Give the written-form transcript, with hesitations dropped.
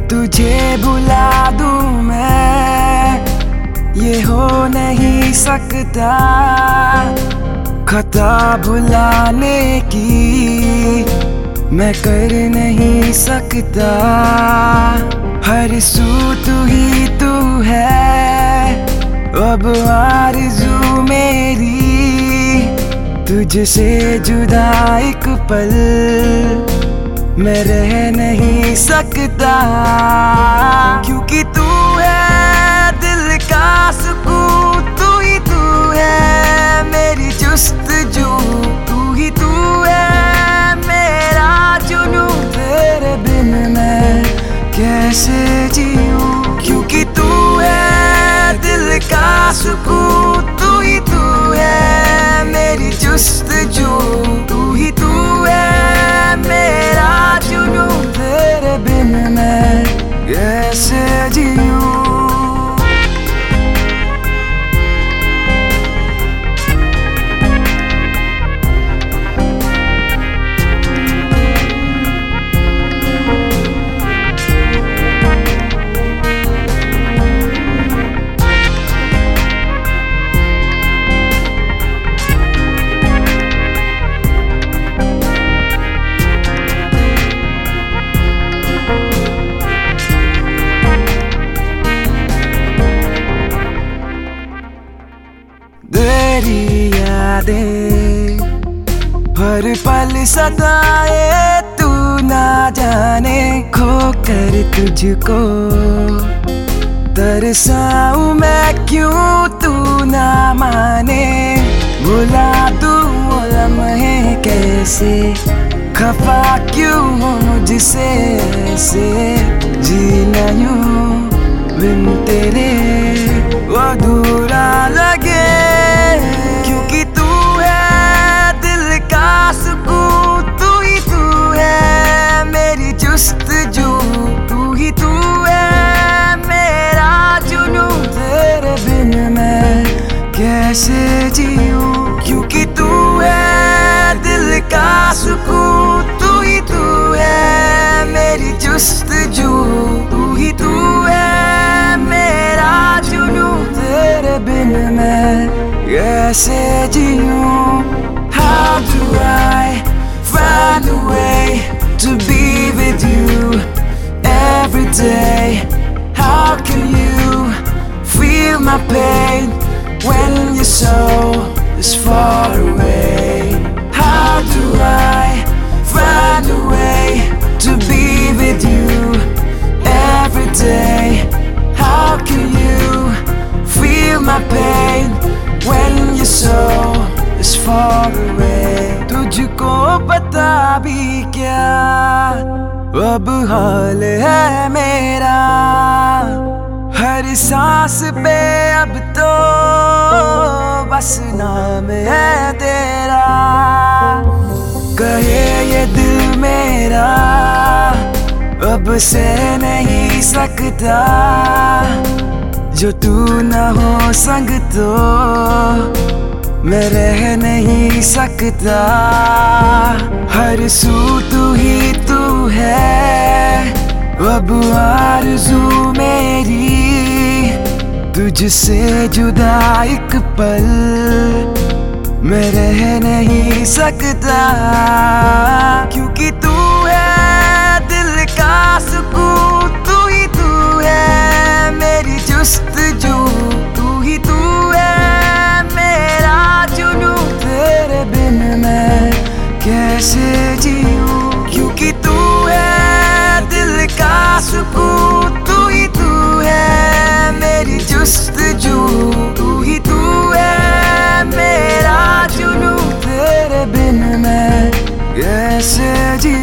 तुझे भुला दूं मैं, ये हो नहीं सकता। खता भुलाने की मैं कर नहीं सकता। हर सू तू ही तू है, अब आरज़ू मेरी तुझसे जुदा एक पल मैं रह नहीं सकता। क्योंकि तू है दिल का सुकून, तू है मेरी जुस्तजू, तू है मेरा जुनून। तेरे बिन मैं कैसे जीऊं? क्योंकि तू है दिल का सुकून, तू है मेरी जुस्तजू, तू है मेरा जुनून। तेरे बिन मैं कैसे जीऊं? तेरी यादें हर पल सताए, तू ना जाने खो कर तुझको तरसाऊं मैं क्यों, तू ना माने। भुला दूं वो लम्हे कैसे, खफा क्यों हो मुझसे ऐसे। जीना यूं बिन तेरे वो अधूरा लगे। क्योंकि तू है दिल का सुकून, तू है मेरी जुस्तजू, तू है मेरा जुनून। तेरे बिन मैं कैसे जीऊं? क्योंकि तू है दिल का सुकून, तू है मेरी जुस्तजू, तू है मेरा जुनून। तेरे बिन मैं कैसे जीऊं? How do I find a way to be with you every day? How can you feel my pain when your soul is far away? How do I find a way to be with you every day? How can you feel my pain when your soul is far away? तुझको पता भी क्या अब हाल है मेरा, हर सांस पे अब तो बस नाम है तेरा। कहे ये दिल मेरा अब से नहीं सकता, जो तू न हो संग तो मैं रह नहीं सकता। हर सू तू ही तू है, अब आरज़ू मेरी तुझसे जुदा एक पल मैं रह नहीं सकता। क्योंकि तू है दिल का सुकून, तू है मेरी जुस्तजू, तू है मेरा जुनून। तेरे बिन मैं कैसे जीऊं? क्योंकि तू है दिल का सुकून, तू है मेरी जुस्तजू, तू है मेरा जुनून। तेरे बिन मैं कैसे जीऊं?